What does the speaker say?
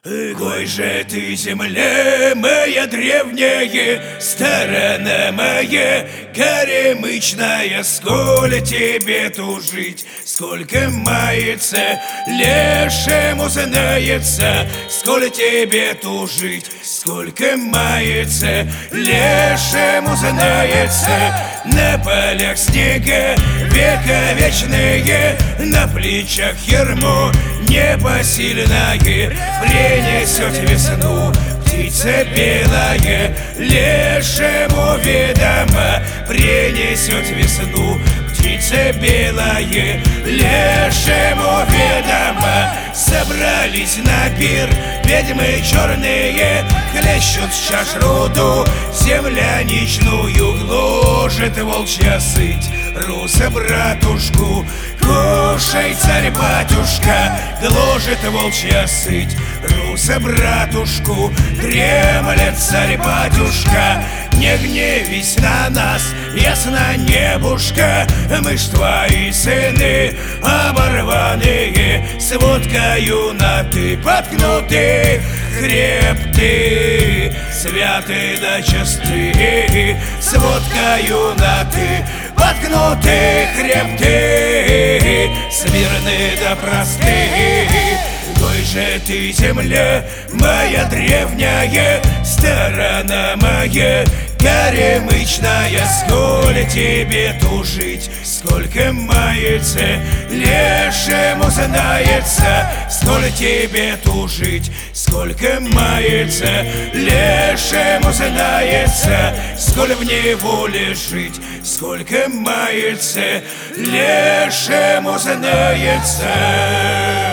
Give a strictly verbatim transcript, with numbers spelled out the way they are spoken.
Кой же ты, земле моя древняя, сторона моя горемычная, сколь тебе тужить, сколько мается, лешему знается, сколь тебе тужить, сколько мается, лешему знается. На полях снега века вечные, на плечах ермо непосильное принесет весну. Птица белая лешему ведомо принесет весну. Птица белая лешему ведомо. Собрались на пир ведьмы черные, хлещут с чаш руду, земля ничную гложет волчья сыть. Руса братушку кушай, царь-батюшка, гложет волчья сыть. Руса братушку дремлет царь-батюшка. Не гневись на нас, ясно небушка, мы ж твои сыны оборванные, с водкою на ты поткнуты, хребты, святы да чисты, с водкою на ты поткнуты, хребты, смирны да просты. Кой же ты, земля моя древняя, сторона моя горемычная, сколь тебе тужить, сколько мается, лешему знается, сколь тебе тужить, сколько мается, лешему знается, сколь в неволе жить, сколько мается, лешему знается.